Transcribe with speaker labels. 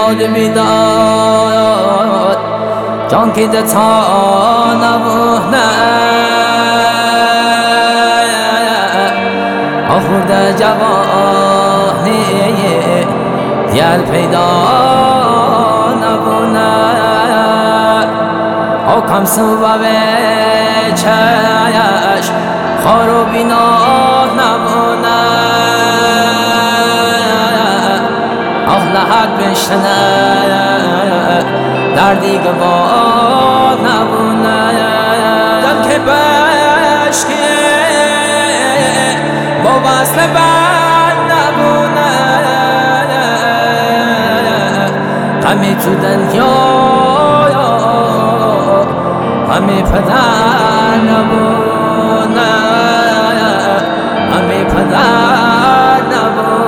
Speaker 1: یاد میداد جان که دتا نبونه آخورده جوانی دیگر پیدا نبونه آکم سوبه چش خار و بینا نبونه لحد بشنه در دیگه باد نبونه دل که بشکه با وصل بند نبونه غمی تو دنیا غمی پدر نبونه غمی پدر نبونه